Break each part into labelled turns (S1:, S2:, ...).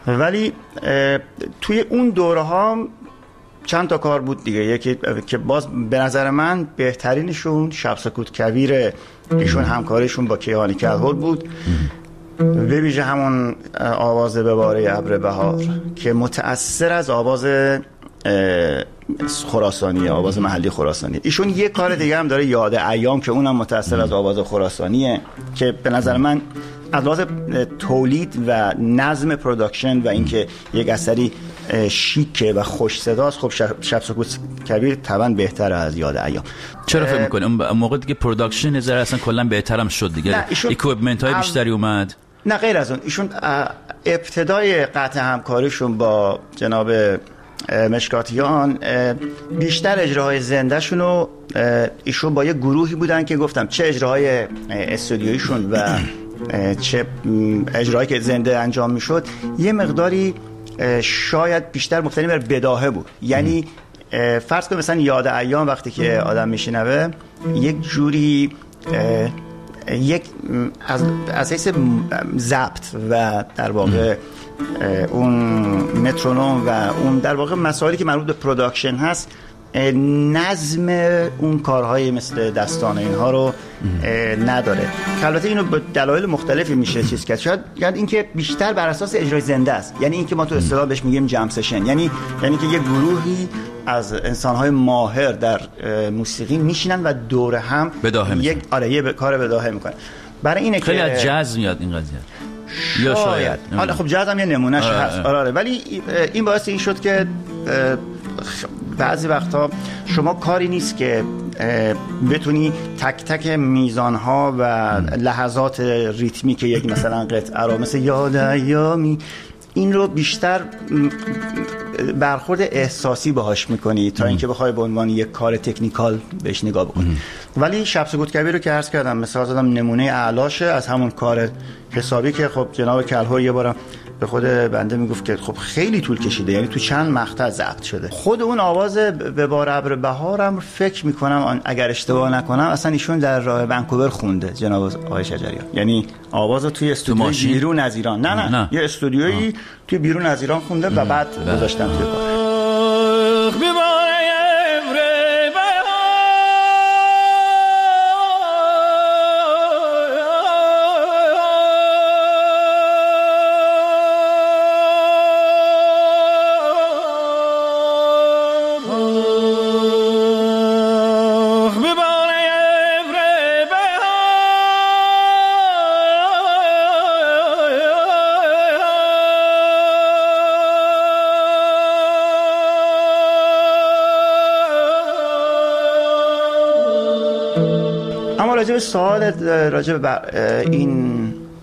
S1: ولی توی اون دوره ها چند تا کار بود دیگه. یکی که باز به نظر من بهترینشون شب سکوت کویر، ایشون همکاریشون با کیهانی کلهر بود، به ویژه همون آواز به باره ابر بهار که متأثر از آواز خراسانیه، آواز محلی خراسانی. ایشون یه کار دیگه هم داره، یاد ایام، که اونم متأثر از آواز خراسانیه، که به نظر من از لحاظ تولید و نظم پروداکشن و اینکه یک اثری شیکه و خوش صداست، خب شب سکوت کویر طبعا بهتره از یاد ایام.
S2: چرا فکر می‌کنی اون موقع دیگه پروداکشن نظر اصلا کلا بهترم شد دیگه، اکویپمنت های بیشتری اومد؟
S1: نه غیر از اون، ایشون ابتدای قطع همکاریشون با جناب مشکاتیان بیشتر اجراهای زندهشونو ایشون با یه گروهی بودن که گفتم چه اجراهای استودیویشون و چه اجرایی که زنده انجام میشد یه مقداری شاید بیشتر مبتنی بر بداهه بود. یعنی فرض کن مثلا یاد ایام وقتی که آدم میشنوه یک جوری یک از حیث ضبط و در واقع اون مترونوم و اون در واقع مسائلی که مربوط به پروداکشن هست، نظم اون کارهای مثل دستانه اینها رو نداره. البته اینو به دلایل مختلفی میشه چیز کرد. شاید اینکه بیشتر بر اساس اجرای زنده است، یعنی اینکه ما تو اصطلاح بهش میگیم جم سشن، یعنی که یه گروهی از انسان‌های ماهر در موسیقی میشینن و دوره هم یه کار بداهه میکنن. برای اینه
S2: خیلی
S1: که
S2: از جاز میاد این قضیه، یا شاید
S1: حالا خب جاز هم یه نمونهش هست. آره ولی این باعث این شد که بعضی وقتا شما کاری نیست که بتونی تک تک میزانها و لحظات ریتمیک یک مثلا قطعه رو مثل یاد ایامی این رو بیشتر برخورد احساسی باهاش میکنی تا اینکه بخوای به عنوان یک کار تکنیکال بهش نگاه بکنی. ولی شب سکوت کویر رو که عرض کردم مثلا زدم نمونه اعلاشه از همون کار حسابی که خب جناب کلهر یه بارم به خود بنده میگفت که خب خیلی طول کشیده، یعنی تو چند مقطع ضبط شده. خود اون آواز به بار ابر بهارم فکر میکنم اگر اشتباه نکنم اصلا ایشون در راه ونکوور خونده جناب آقای شجریان، یعنی آواز توی استودیوی بیرون از ایران نه یه استودیویی توی بیرون از ایران خونده و بعد گذاشتن توی کار. راجب سوال راجب این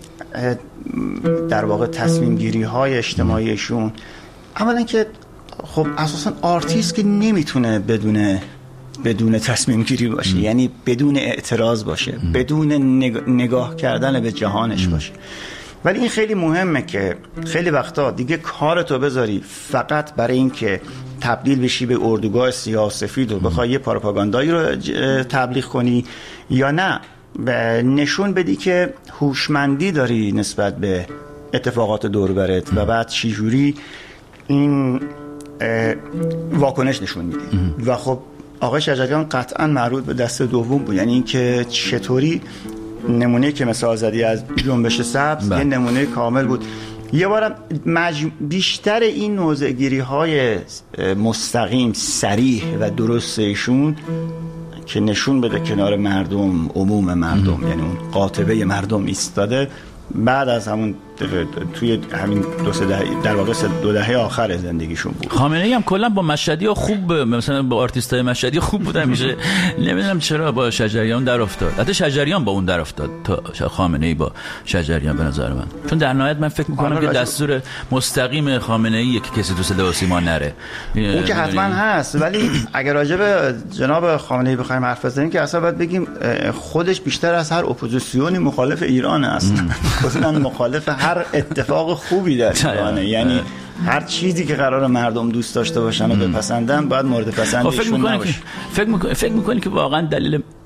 S1: در واقع تصمیم گیری های اجتماعیشون، اولا که خب اساسا آرتیست که نمیتونه بدون تصمیم گیری باشه، یعنی بدون اعتراض باشه، بدون نگاه کردن به جهانش باشه. ولی این خیلی مهمه که خیلی وقتا دیگه کارتو بذاری فقط برای این که تبدیل بشی به اردوگاه سیاه سفید و بخوای یه پروپاگاندایی رو تبلیغ کنی، یا نه نشون بدی که هوشمندی داری نسبت به اتفاقات دور برت و بعد چجوری این واکنش نشون میدی. و خب آقای شجریان قطعا مربوط به دسته دوم بود، یعنی اینکه چطوری نمونه که مثال زدی از جنبش سبز یه نمونه کامل بود. یه بارم بیشتر این نوزگیری های مستقیم صریح و درست ایشون که نشون بده کنار مردم، عموم مردم، یعنی اون قاطبه مردم ایستاده، بعد از همون توی همین در واقع 2 دهه آخر زندگیشون بود.
S2: خامنه‌ای هم کلا با مشهدی‌ها خوب، مثلا با آرتیستای مشهدی خوب بود همیشه. نمیدونم چرا با شجریان در افتاد. حتی شجریان با اون در افتاد تا خامنه‌ای با شجریان به نظر من. چون در نهایت من فکر می‌کنم که دستور مستقیم خامنه‌ای که کسی تو صدا و سیما نره.
S1: اون که حتما هست، ولی اگر راجع به جناب خامنه‌ای بخوایم حرف بزنیم که اصلا باید بگیم خودش بیشتر از هر اپوزیسیونی مخالف ایران است. اصلا مخالف هر اتفاق خوبی در ایرانه، یعنی هر چیزی که قرار مردم دوست داشته باشن و بپسندن باید مورد پسند ایشون نباشه.
S2: فکر میکنی که واقعا دلیل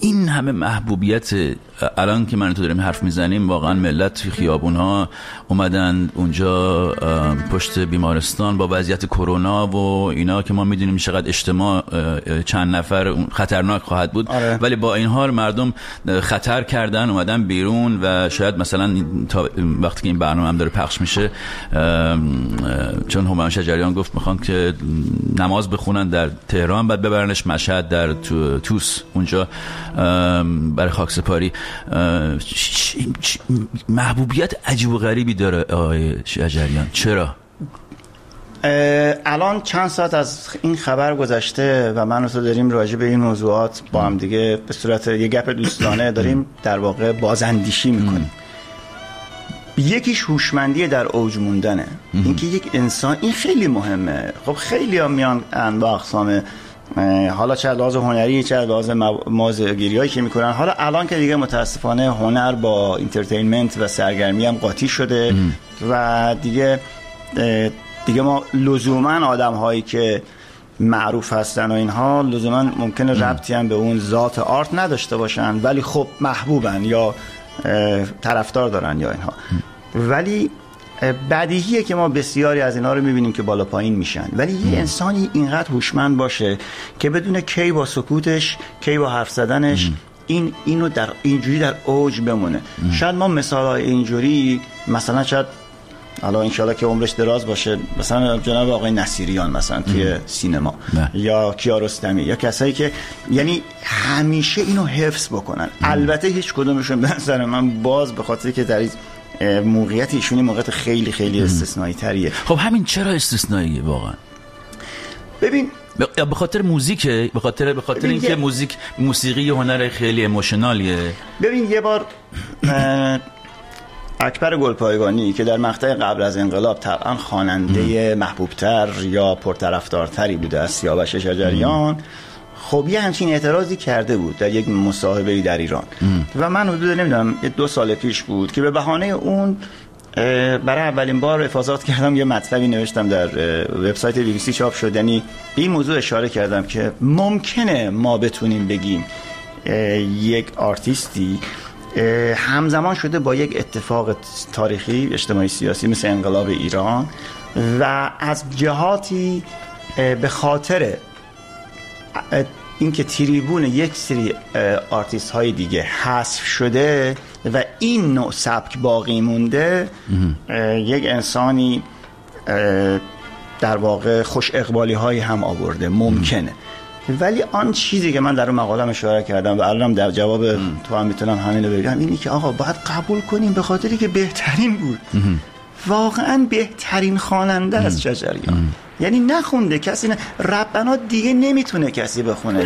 S2: این همه محبوبیت الان که من تو داریم حرف میزنیم، واقعا ملت توی خیابون‌ها اومدن اونجا پشت بیمارستان با وضعیت کرونا و اینا که ما میدونیم چقدر اجتماع چند نفر خطرناک خواهد بود. ولی با این حال مردم خطر کردن اومدن بیرون و شاید مثلا تا وقتی که این برنامه هم داره پخش میشه، چون هومن شجریان گفت میخوان که نماز بخونن در تهران بعد ببرنش مشهد در توس اونجا برای خاکسپاری. محبوبیت عجیب و غریبی داره آقای شجریان. چرا؟
S1: الان چند ساعت از این خبر گذشته و من و تو داریم راجع به این موضوعات با هم دیگه به صورت یه گپ دوستانه داریم در واقع بازاندیشی میکنیم. یکیش هوشمندی در اوج موندنه. اینکه یک انسان، این خیلی مهمه. خب خیلی ها میان انواع اقسام، حالا چه لحاظ هنری چه لحاظ موضوعگیری‌هایی که میکنن. حالا الان که دیگه متاسفانه هنر با انترتینمنت و سرگرمی هم قاطی شده و دیگه ما لزوما آدم هایی که معروف هستن و اینها لزوما ممکنه ربطی هم به اون ذات آرت نداشته باشن، ولی خب محبوبن یا طرفدار دارن یا اینها. ولی بدیهیه که ما بسیاری از اینا رو میبینیم که بالا پایین میشن، ولی یه انسانی اینقدر هوشمند باشه که بدون کی با سکوتش، کی با حرف زدنش اینو در اینجوری در اوج بمونه. شاید ما مثالای اینجوری مثلا شاید حالا انشالله که عمرش دراز باشه، مثلا جناب آقای نصیریان مثلا توی سینما یا کیارستمی یا کسایی که یعنی همیشه اینو حفظ بکنن. البته هیچ کدومشون به نظر من باز به خاطر که در موقعیت ایشونی موقعیت خیلی خیلی استثنایی تریه.
S2: خب همین چرا استثنائیه واقعا؟
S1: ببین
S2: به خاطر موزیکه، به خاطر اینکه موسیقی هنر خیلی ایموشنالیه.
S1: ببین یه بار اکبر گلپایگانی که در مقطع قبل از انقلاب طبعا خواننده محبوبتر یا پرطرفدارتری بوده از سیاوش شجریان، خب یه همچین اعتراضی کرده بود در یک مصاحبه‌ای در ایران و من حدود نمیدونم 2 سال پیش بود که به بهانه اون برای اولین بار افاضات کردم، یه مطلبی نوشتم در وبسایت BBC چاپ شد. یعنی به این موضوع اشاره کردم که ممکنه ما بتونیم بگیم یک آرتیستی همزمان شده با یک اتفاق تاریخی اجتماعی سیاسی مثل انقلاب ایران و از جهاتی به خاطر اینکه تریبون یک سری آرتیست های دیگه حذف شده و این نوع سبک باقی مونده، یک انسانی در واقع خوش اقبالی هایی هم آورده ممکنه. ولی آن چیزی که من در اون مقالم اشاره کردم و الانم در جواب تو هم میتونم همین رو بگم، اینی که آقا باید قبول کنیم به خاطری که بهترین بود، واقعا بهترین خواننده از شجریان. یعنی نخونده کسی، ربنا دیگه نمیتونه کسی بخونه.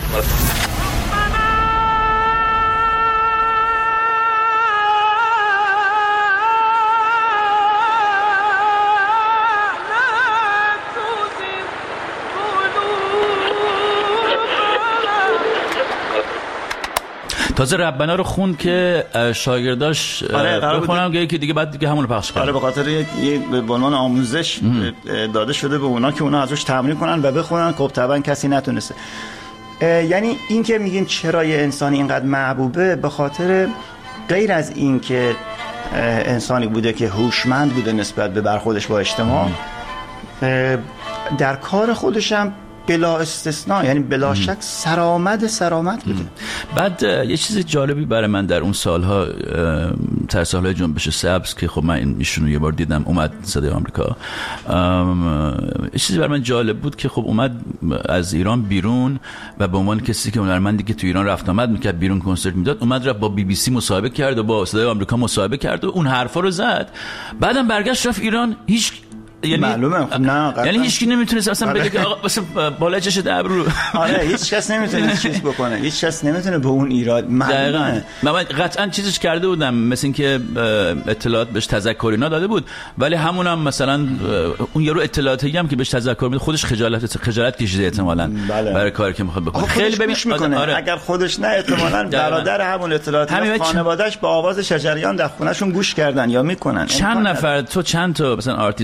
S2: تازه ربنا رو خوند که شاگرداش بخونم که دیگه بعد دیگه همون رو پخش کنن.
S1: به خاطر یه به عنوان آموزش داده شده به اونا که اونا ازش تمرین کنن و بخونن. خب طبعا کسی نتونسته. یعنی این که میگین چرا یه انسانی اینقدر محبوبه، به خاطر غیر از این که انسانی بوده که هوشمند بوده نسبت به برخوردش با اجتماع، در کار خودش هم بلا استثناء، یعنی بلا شک سرآمد بوده.
S2: بعد یه چیز جالبی برای من در اون سالها، تر سالهای جنبش سبز که خب من ایشونو یه بار دیدم اومد صدای آمریکا، یه چیزی برای من جالب بود که خب اومد از ایران بیرون و به عنوان کسی که هنرمندی که تو ایران رفت آمد میکرد، بیرون کنسرت میداد، اومد رفت با BBC مصاحبه کرد و با صدای آمریکا مصاحبه کرد و اون حرفا رو زد. بعدم برگشت رفت ایران. هیچ یعنی معلومه خب نه
S1: یعنی
S2: هیچ کی نمیتونه اصلا بگه که آقا مثلا بالا چش ابرو.
S1: آره هیچ کس نمیتونه چیز بکنه، هیچ کس نمیتونه به اون ایراد.
S2: دقیقاً من قطعا چیزش کرده بودم، مثل اینکه اطلاعات بهش تذکری داده بود، ولی همونم مثلا اون یارو اطلاعاتی هم که بهش تذکر میده خودش خجالت کشیده احتمالاً برای کاری که میخواد بکنه.
S1: خیلی ببین میکنه. آره. اگر خودش نه احتمالاً برادر همون اطلاعاتی خانواده‌اش با آواز شجریان در خونه‌شون گوش کردن یا میکنن.
S2: چند نفر تو چند تا مثلا آرتیست ایرانی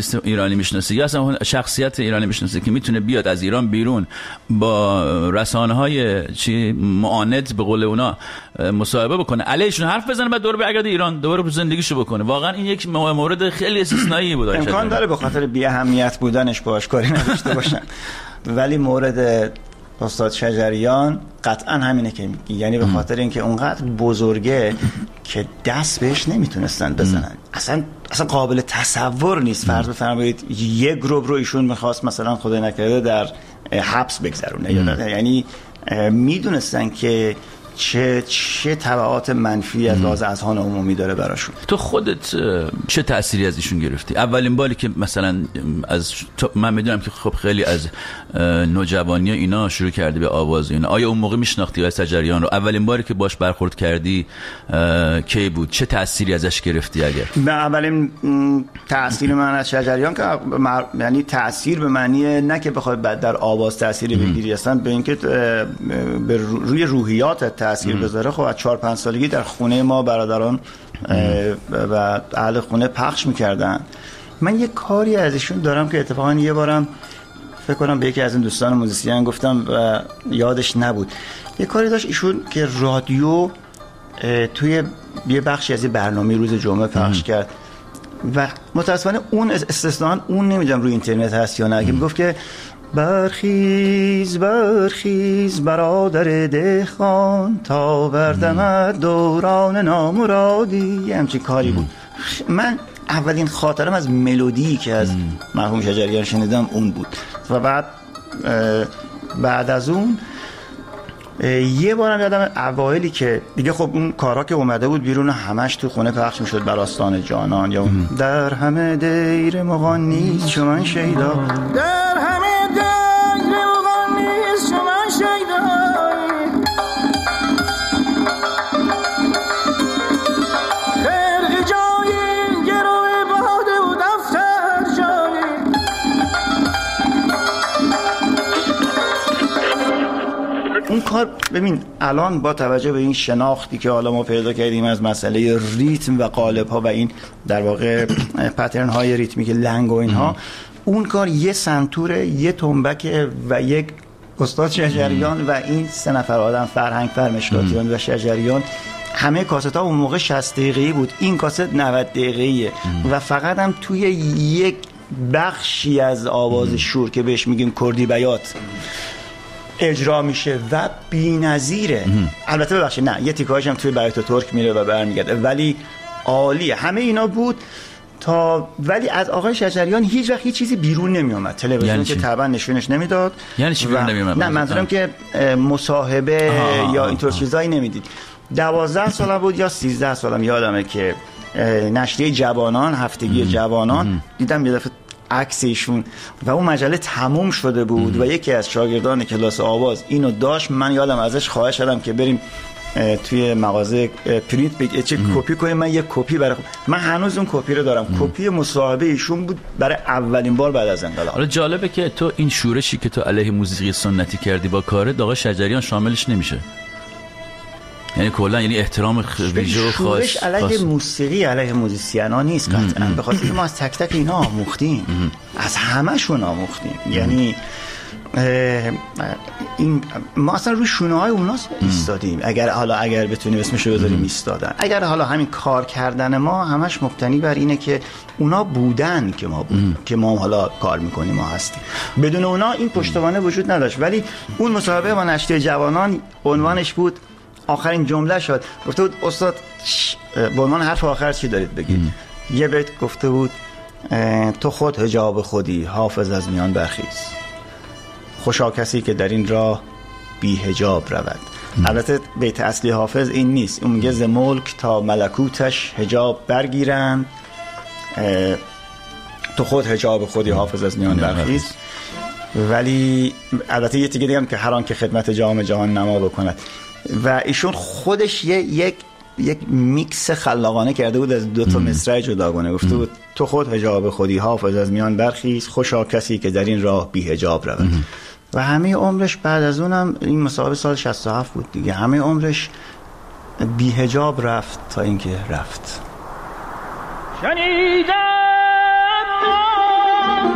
S2: ایرانی میشناسه یا اصلا شخصیت ایرانی میشناسه که میتونه بیاد از ایران بیرون با رسانه‌های معاند به قول اونا مصاحبه بکنه، علیشون حرف بزنه، بعد دوباره برگرده ایران دوباره زندگیشو بکنه، واقعا این یک مورد خیلی استثنایی بود.
S1: امکان داره به خاطر بی اهمیت بودنش باهاش کاری نداشته باشن، ولی مورد استاد شجریان قطعا همینه که میگی، یعنی به خاطر اینکه اونقدر بزرگه که دست بهش نمیتونستن بزنن. اصلا قابل تصور نیست. فرض بفرمایید یک گروه رو ایشون میخواست مثلا خدای نکرده در حبس بگذرونه، یعنی میدونستن که چه تبعات منفی از لحاظ اذهان عمومی داره براشون.
S2: تو خودت چه تأثیری از ایشون گرفتی؟ اولین باری که مثلا من میدونم که خب خیلی از نوجوانی اینا شروع کردی به آواز اینا، آیا اون موقع میشناختی آقای شجریان رو؟ اولین باری که باش برخورد کردی کی بود؟ چه تأثیری ازش گرفتی؟ اگر
S1: اولین تأثیر من از شجریان که یعنی تأثیر به معنی نه که بخواد در آواز تأثیری بگیری، اصلا به اینکه به روی روحیات تأثیر بذاره. خب از 4-5 سالگی در خونه ما برادران و اهل خونه پخش میکردن. من یه کاری از ایشون دارم که اتفاقا یه بارم فکر کنم به یکی از این دوستان موزیسین گفتم و یادش نبود. یه کاری داشت ایشون که رادیو توی یه بخشی از برنامه روز جمعه پخش کرد و متاسفانه اون استثناً اون نمیدونم روی اینترنت هست یا نه، که میگفت که برخیز برخیز برادر دهقان تا بردمد دوران نامرادی، همچین کاری بود. من اولین خاطرم از ملودی که از مرحوم شجریان شنیدم اون بود و بعد از اون یه بارم یادم اوایلی که دیگه خب اون کارا که اومده بود بیرون همش تو خونه پخش میشد، بر آستان جانان یا در همه دیر مغانی چون شیدا، در همه دیر مغانی چون شیدا، خرق جایی گروه باده و دفتر جایی. اون کار ببین الان با توجه به این شناختی که حالا ما پیدا کردیم از مسئله ریتم و قالب ها و این در واقع پترن های ریتمیک لنگ و اینها، اون کار یه سنتور، یه تنبک و یک استاد شجریان و این 3 نفر آدم، فرهنگ فرمشکاتیان و شجریان، همه کاست ها اون موقع 60 دقیقه‌ای بود، این کاست 90 دقیقه‌ایه و فقط هم توی یک بخشی از آواز شور که بهش میگیم کردی بیات اجرا میشه و بی‌نظیره. البته ببخشید نه، یه تیکه‌هاش هم توی بیات ترک میره و برمیگرده، ولی عالیه. همه اینا بود ولی از آقای شجریان هیچ وقت هیچ چیزی بیرون نمی اومد. تلویزیون یعنی که طبعا نشونش نمیداد.
S2: یعنی چی بیرون نمی اومد؟
S1: نه منظورم که مصاحبه یا اینطور چیزایی نمیدید. 12 سالم بود یا 13 سالم یادمه که نشریه جوانان، هفتگی جوانان، دیدم یه دفعه عکس ایشون و اون مجله تموم شده بود و یکی از شاگردان کلاس آواز اینو داشت. من یادم ازش خواهش کردم که بریم توی مغازه پرینت چه کپی کنیم. من یه کپی من هنوز اون کپی رو دارم. کپی مصاحبه ایشون بود برای اولین بار بعد از انقلاب.
S2: حالا جالبه که تو این شورشی که تو علیه موسیقی سنتی کردی با کارت، آقا شجریان شاملش نمیشه. یعنی کلا یعنی احترام ویژه و خاص.
S1: شورش علیه موسیقی، علیه موزیسینا نیست قطعا، به خاطر اینکه ما از تک تک اینا آموختیم، از همشون آموختیم. یعنی این ما اصلا روی شونه‌های اوناس ایستادیم. اگر بتونیم اسمشو بذاریم ایستادن. اگر حالا همین کار کردن ما همش مبتنی بر اینه که اونا بودن که ما بودیم، که ما حالا کار میکنیم، ما هستیم. بدون اونا این پشتوانه وجود نداشت. ولی اون مصاحبه با نشریه جوانان عنوانش بود، آخرین جمله شد، گفته بود استاد به عنوان حرف آخر چی دارید بگید؟ یه بیت گفته بود تو خود حجاب خودی، حافظ از میان برخیز، خوشا کسی که در این راه بی حجاب رود. البته بیت اصلی حافظ این نیست، اون میگه ز ملک تا ملکوتش حجاب برگیرند، تو خود حجاب خودی، حافظ از میان برخیز. ولی البته یه تیکه دیگه هم که هر آن که خدمت جام جهان نما بکند. و ایشون خودش یک میکس خلاقانه کرده بود از 2 مصرع جداگانه. گفته بود تو خود حجاب خودی، حافظ از میان برخیز، خوشا کسی که در این راه بی حجاب رود. و همه عمرش بعد از اونم، این مصاحبه سال 67 بود دیگه، همه عمرش بی حجاب رفت تا اینکه رفت. شنیدم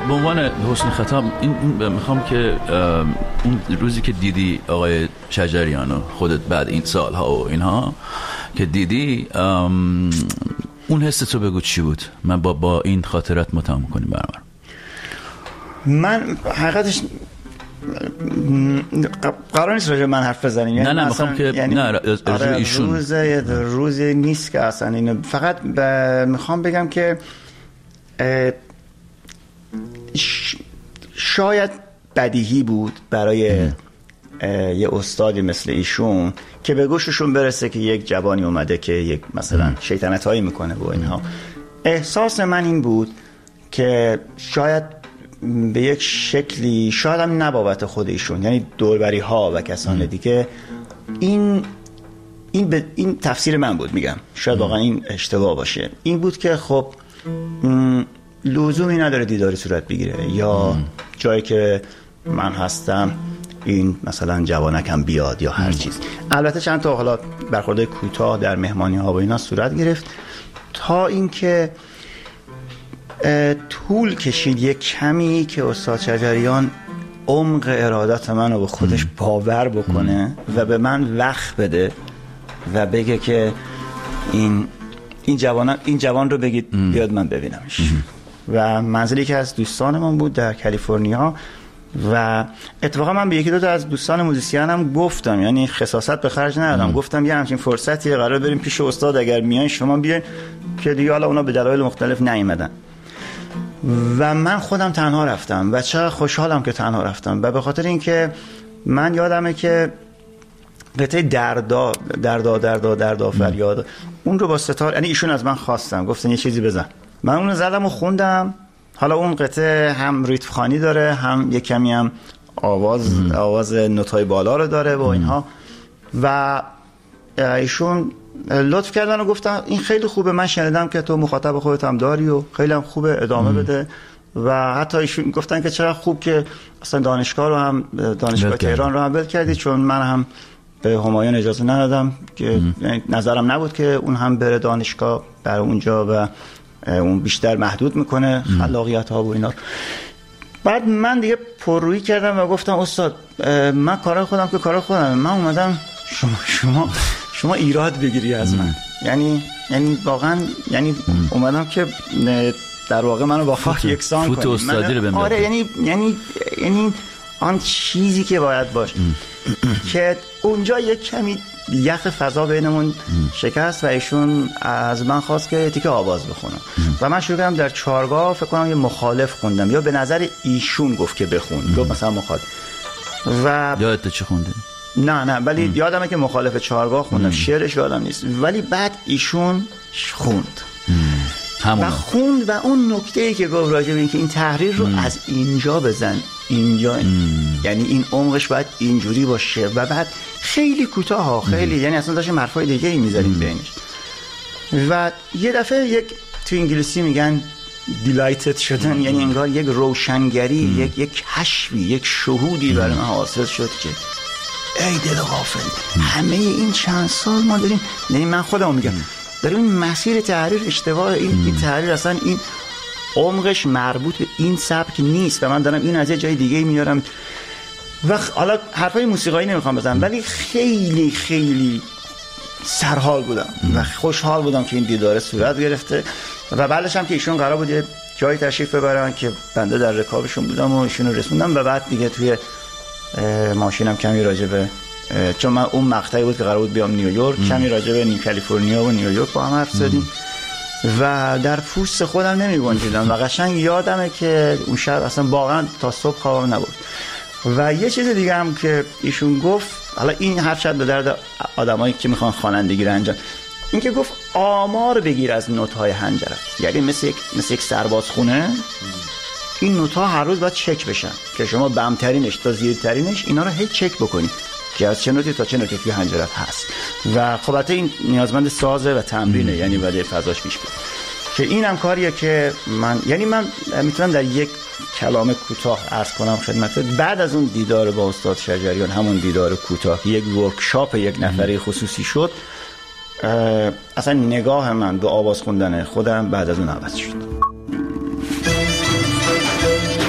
S2: به عنوان حسن خطاب این میخوام که اون روزی که دیدی آقای شجریانو خودت بعد این سالها و اینها که دیدی اون حس تو بگو چی بود؟ من با این خاطرات متهم کنیم برام.
S1: من حقیقتش قرار نیست راجع من حرف بزنیم، یعنی
S2: نه میخوام که
S1: یعنی
S2: نه ایشون
S1: روز نیست که اصلا اینو فقط میخوام بگم که شاید بدیهی بود برای یه استادی مثل ایشون که به گوششون برسه که یک جوانی اومده که یک مثلا شیطنتایی میکنه و اینها. احساس من این بود که شاید به یک شکلی، شاید هم نبابت خود ایشون، یعنی دوربری ها و کسان دیگه، این تفسیر من بود، میگم شاید واقعا این اشتباه باشه، این بود که خب لزومی نداره دیداری صورت بگیره یا جایی که من هستم این مثلا جوانکم بیاد یا هر چیز. البته چند تا حالا برخورد کوتاه در مهمانی ها و اینا صورت گرفت تا اینکه طول کشید یک کمی که استاد شجریان عمق ارادت منو به خودش باور بکنه و به من وقت بده و بگه که این جوان رو بگید بیاد من ببینمش. و منزلی که از دوستانمون بود در کالیفرنیا و اتفاقا من به یکی دو تا از دوستان موزیسینم گفتم، یعنی خساست به خرج ندادم، گفتم یه همچین فرصتی قرار بریم پیش استاد، اگر میان شما بیاین، که دیگه حالا اونا به دلایل مختلف نیومدن و من خودم تنها رفتم و چقدر خوشحالم که تنها رفتم و به خاطر اینکه من یادمه که قطعه دردا فریاد اون رو با ستار، یعنی ایشون از من خواستن، گفتن یه چیزی بزن، من اون رو زدم و خوندم. حالا اون قطعه هم ریتم خوانی داره، هم یک کمی هم آواز نوت‌های بالا رو داره و اینها و ایشون لطف کردن و گفتن این خیلی خوبه، من شنیدم که تو مخاطب خودت هم داری و خیلی هم خوبه، ادامه بده. و حتی ایشون گفتن که چقدر خوب که اصلا دانشگاه تهران رو هم بل کردی، چون من هم به همایون اجازه ندادم که نظرم نبود که اون هم بره دانشگاه برای اونجا و اون بیشتر محدود میکنه خلاقیت ها و اینا. بعد من دیگه پررویی کردم و گفتم استاد من کار خودم که کار خودم، من اومدم شما ایراد بگیری از من، یعنی واقعا یعنی اومدم که در واقع منو با فاک یکسان کنی.
S2: فوت استادی رو بهم.
S1: آره یعنی آن چیزی که باید باشه که اونجا یک کمی یخ فضا بینمون شکست و ایشون از من خواست که تیکه آواز بخونم و من شروع کردم در چارگاه فکر کنم یه مخالف خوندم، یا به نظر ایشون گفت که بخون، گفت مثلا مخالف. و
S2: یادت چه خوندی؟
S1: نه ولی یادمه که مخالف چارگاه خوندم، شعرش یادم نیست، ولی بعد ایشون خوند و اون نکته‌ای که گفت راجع به اینکه این تحریر رو از اینجا بزن اینجا، یعنی این عمقش باید اینجوری باشه و بعد خیلی کوتاه خیلی یعنی اصلا داشتیم حرفای دیگه ای می‌ذاریم بینش و یه دفعه تو انگلیسی میگن دیلایتد شدن، یعنی انگار یک روشنگری، یک کشفی، یک شهودی برای من حاصل شد که ای دل غافل، همه این چند سال ما داریم، یعنی من خودم میگم داریم این مسیر تحریر اشتباه، این تحریر اصلا این عمقش مربوط به این سبک نیست و من دارم این از یه جای دیگه میارم. و حالا حرفای موسیقایی نمیخوام بزنم ولی خیلی خیلی سرحال بودم و خوشحال بودم که این دیدار صورت گرفته و بعدش هم که ایشون قرار بود یه جایی تشریف ببرن که بنده در رکابشون بودم و ایشونو رسوندم و بعد دیگه توی ماشینم کمی راجع به، چون من اون مقطعی بود که قرار بود بیام نیویورک، کمی راجع به کالیفرنیا و نیویورک با هم حرف زدیم و در پوست خودم نمی‌گنجیدم و قشنگ یادمه که اون شب اصلا واقعا تا صبح خوابم نبود. و یه چیز دیگه هم که ایشون گفت، حالا این حرف شاید به درد آدمایی که میخوان خوانندگی رو انجام، این که گفت آمار بگیر از نوت‌های حنجرت، یعنی مثل یک سربازخونه این نوت‌ها هر روز باید چک بشن که شما بمترینش تا زیرترینش اینا رو هی چک بکنی که از چه نوتی تا چه نوتی توی حنجرت هست و خب البته این نیازمند سازه و تمرینه، یعنی باید فضاش پیش بره که اینم کاریه که من میتونم در یک کلام کوتاه عرض کنم خدمتت. بعد از اون دیدار با استاد شجریان، همون دیدار کوتاه که یک ورکشاپ یک نفره خصوصی شد، اصلا نگاه من به آواز خوندن خودم بعد از اون عوض شد.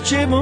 S1: چه